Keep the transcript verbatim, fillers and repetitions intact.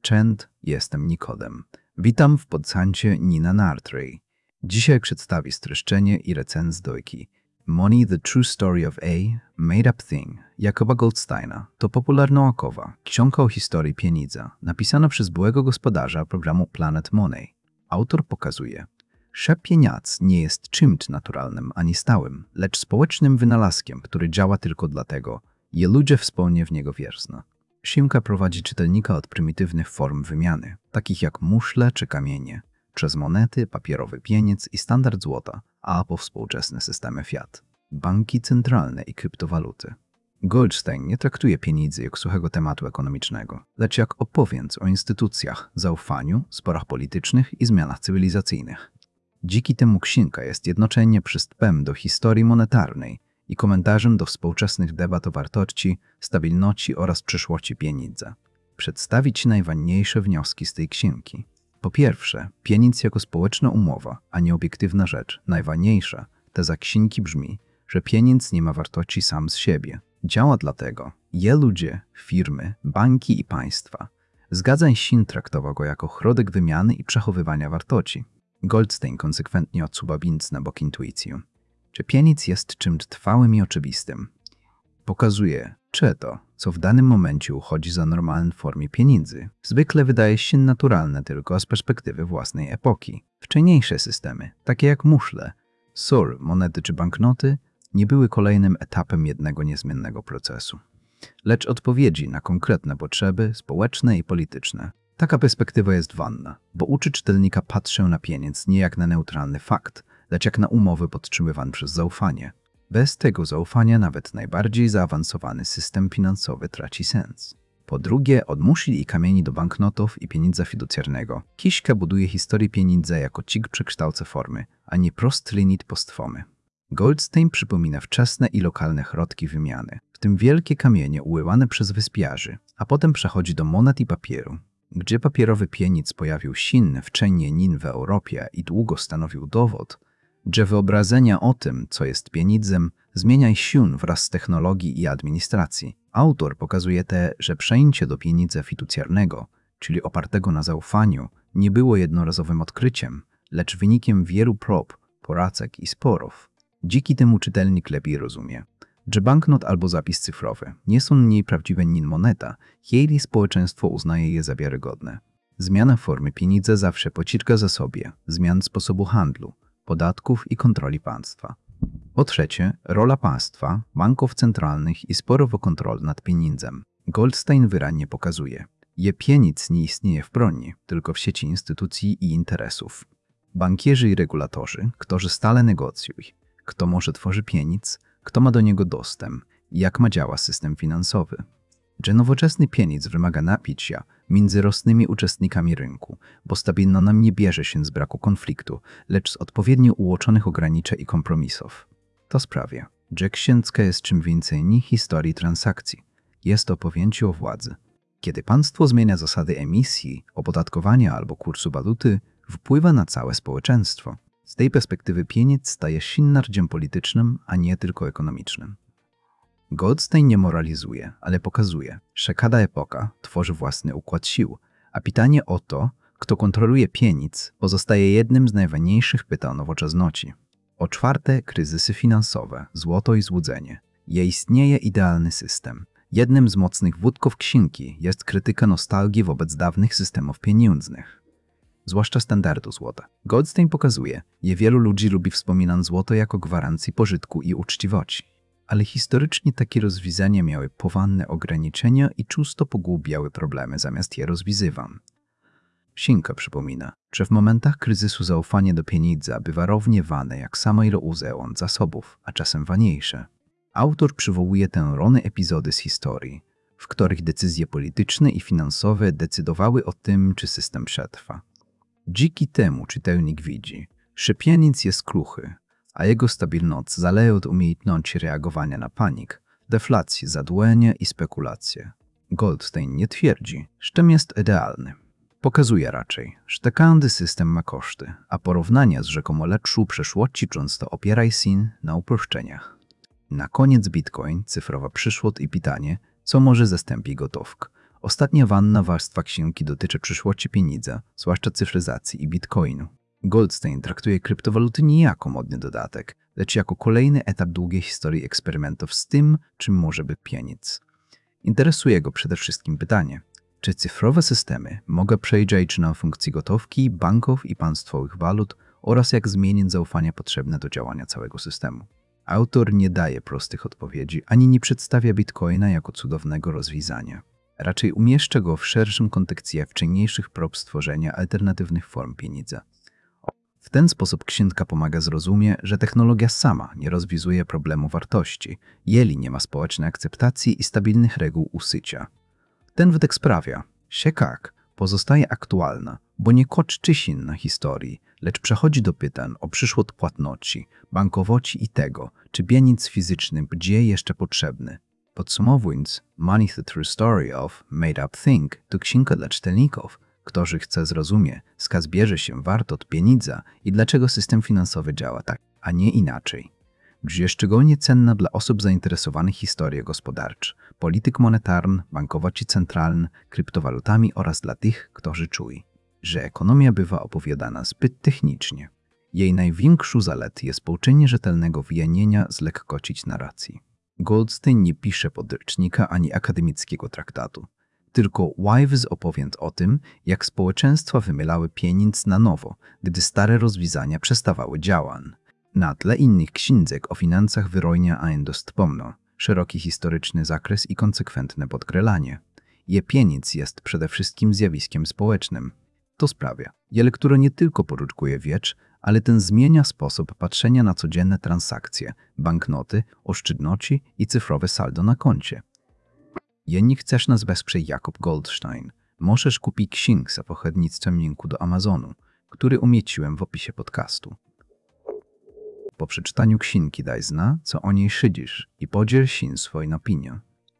Cześć, jestem Nikodem. Witam w podcaście Nina Nartrej. Dzisiaj przedstawię streszczenie i recenzję dojki Money, the True Story of a Made Up Thing Jacoba Goldsteina. To popularnaukowa książka o historii pieniądza, napisana przez byłego gospodarza programu Planet Money. Autor pokazuje, że pieniądz nie jest czymś naturalnym ani stałym, lecz społecznym wynalazkiem, który działa tylko dlatego, że ludzie wspólnie w niego wierzą. Książka prowadzi czytelnika od prymitywnych form wymiany, takich jak muszle czy kamienie, przez monety, papierowy pieniądz i standard złota, a po współczesne systemy fiat, banki centralne i kryptowaluty. Goldstein nie traktuje pieniędzy jak suchego tematu ekonomicznego, lecz jak opowieść o instytucjach, zaufaniu, sporach politycznych i zmianach cywilizacyjnych. Dzięki temu książka jest jednocześnie przystępem do historii monetarnej i komentarzem do współczesnych debat o wartości, stabilności oraz przyszłości pieniądza. Przedstawić najważniejsze wnioski z tej książki. Po pierwsze, pieniądz jako społeczna umowa, a nie obiektywna rzecz. Najważniejsza teza książki brzmi, że pieniądz nie ma wartości sam z siebie. Działa dlatego, że ludzie, firmy, banki i państwa zgadzają się traktować go jako środek wymiany i przechowywania wartości. Goldstein konsekwentnie odsuwa bind na bok intuicję, że pieniądz jest czymś trwałym i oczywistym. Pokazuje, że to, co w danym momencie uchodzi za normalną formę pieniędzy, zwykle wydaje się naturalne tylko z perspektywy własnej epoki. Wcześniejsze systemy, takie jak muszle, sól, monety czy banknoty, nie były kolejnym etapem jednego niezmiennego procesu, lecz odpowiedzi na konkretne potrzeby społeczne i polityczne. Taka perspektywa jest ważna, bo uczy czytelnika patrzeć na pieniądz nie jak na neutralny fakt, lecz jak na umowy podtrzymywane przez zaufanie. Bez tego zaufania nawet najbardziej zaawansowany system finansowy traci sens. Po drugie, od muszli i kamieni do banknotów i pieniądza fiducjarnego, książka buduje historię pieniądza jako cik przekształca formy, a nie prosty limit postformy. Goldstein przypomina wczesne i lokalne środki wymiany, w tym wielkie kamienie uływane przez wyspiarzy, a potem przechodzi do monet i papieru, gdzie papierowy pieniądz pojawił się wcześniej nin w Europie i długo stanowił dowód, że wyobrażenia o tym, co jest pieniądzem, zmienia się wraz z technologii i administracji. Autor pokazuje też, że przejście do pieniądza fiducjarnego, czyli opartego na zaufaniu, nie było jednorazowym odkryciem, lecz wynikiem wielu prób, poradzek i sporów. Dzięki temu czytelnik lepiej rozumie, że banknot albo zapis cyfrowy nie są mniej prawdziwe niż moneta, jeśli społeczeństwo uznaje je za wiarygodne. Zmiana formy pieniądza zawsze pociąga za sobie zmian sposobu handlu, podatków i kontroli państwa. Po trzecie, rola państwa, banków centralnych i sporów o kontrolę nad pieniądzem. Goldstein wyraźnie pokazuje, że pieniądz nie istnieje w broni, tylko w sieci instytucji i interesów. Bankierzy i regulatorzy, którzy stale negocjują, kto może tworzy pieniądz, kto ma do niego dostęp i jak ma działa system finansowy. Że nowoczesny pieniądz wymaga napięcia między różnymi uczestnikami rynku, bo stabilno nam nie bierze się z braku konfliktu, lecz z odpowiednio ułoczonych ograniczeń i kompromisów. To sprawia, że książka jest czym więcej niż historii transakcji. Jest to opowieścią o władzy. Kiedy państwo zmienia zasady emisji, opodatkowania albo kursu waluty, wpływa na całe społeczeństwo. Z tej perspektywy pieniądz staje się narzędziem politycznym, a nie tylko ekonomicznym. Goldstein nie moralizuje, ale pokazuje, że każda epoka tworzy własny układ sił, a pytanie o to, kto kontroluje pieniądz, pozostaje jednym z najważniejszych pytań nowoczesności. Po czwarte, kryzysy finansowe, złoto i złudzenie. Je istnieje idealny system. Jednym z mocnych wątków książki jest krytyka nostalgii wobec dawnych systemów pieniężnych, zwłaszcza standardu złota. Goldstein pokazuje, że wielu ludzi lubi wspominać złoto jako gwarancję pożytku i uczciwości. Ale historycznie takie rozwiązania miały poważne ograniczenia i często pogłębiały problemy zamiast je rozwiązywać. Książka przypomina, że w momentach kryzysu zaufanie do pieniądza bywa równie wane jak samo ile on zasobów, a czasem ważniejsze. Autor przywołuje tę rolę epizody z historii, w których decyzje polityczne i finansowe decydowały o tym, czy system przetrwa. Dzięki temu czytelnik widzi, że pieniądz jest kruchy, a jego stabilność zależy od umiejętności reagowania na panik, deflację, zadłużenie i spekulacje. Goldstein nie twierdzi, że ten jest idealny. Pokazuje raczej, że każdy system ma koszty, a porównania z rzekomo lepszą przeszłości często opierają się na uproszczeniach. Na koniec Bitcoin, cyfrowa przyszłość i pytanie, co może zastąpić gotówkę, Ostatnia wanna warstwa księgi dotyczy przyszłości pieniądza, zwłaszcza cyfryzacji i bitcoinu. Goldstein traktuje kryptowaluty nie jako modny dodatek, lecz jako kolejny etap długiej historii eksperymentów z tym, czym może być pieniądz. Interesuje go przede wszystkim pytanie, czy cyfrowe systemy mogą przejrzeć na funkcje gotówki, banków i państwowych walut oraz jak zmienić zaufanie potrzebne do działania całego systemu. Autor nie daje prostych odpowiedzi, ani nie przedstawia bitcoina jako cudownego rozwiązania. Raczej umieszcza go w szerszym kontekście wcześniejszych prób stworzenia alternatywnych form pieniądza. W ten sposób księga pomaga zrozumieć, że technologia sama nie rozwiązuje problemu wartości, jeżeli nie ma społecznej akceptacji i stabilnych reguł usycia. Ten wydek sprawia, że jak pozostaje aktualna, bo nie kończy się na historii, lecz przechodzi do pytań o przyszłość płatności, bankowości i tego, czy pieniądz fizyczny będzie jeszcze potrzebny. Podsumowując, Money the True Story of Made Up Thing to księga dla czytelników, którzy chce zrozumieć, skąd bierze się wartość pieniądza i dlaczego system finansowy działa tak, a nie inaczej. Jest szczególnie cenna dla osób zainteresowanych historią gospodarczą, polityk monetarny, bankowości centralny, kryptowalutami oraz dla tych, którzy czują, że ekonomia bywa opowiadana zbyt technicznie. Jej największą zaletą jest pouczenie rzetelnego wyjaśnienia z lekkością narracji. Goldstein nie pisze podręcznika ani akademickiego traktatu, tylko Wives opowiada o tym, jak społeczeństwa wymylały pieniądz na nowo, gdy stare rozwiązania przestawały działać. Na tle innych książek o finansach wyrojnia a dość pomno, szeroki historyczny zakres i konsekwentne podkreślanie. Je pieniądz jest przede wszystkim zjawiskiem społecznym. To sprawia, że lektura nie tylko poruczkuje wiecz, ale ten zmienia sposób patrzenia na codzienne transakcje, banknoty, oszczędności i cyfrowe saldo na koncie. Jeżeli chcesz nas wesprzeć Jakub Goldstein, możesz kupić księgę za pośrednictwem linku do Amazonu, który umieściłem w opisie podcastu. Po przeczytaniu księgi daj zna, co o niej szydzisz i podziel się swoją opinią.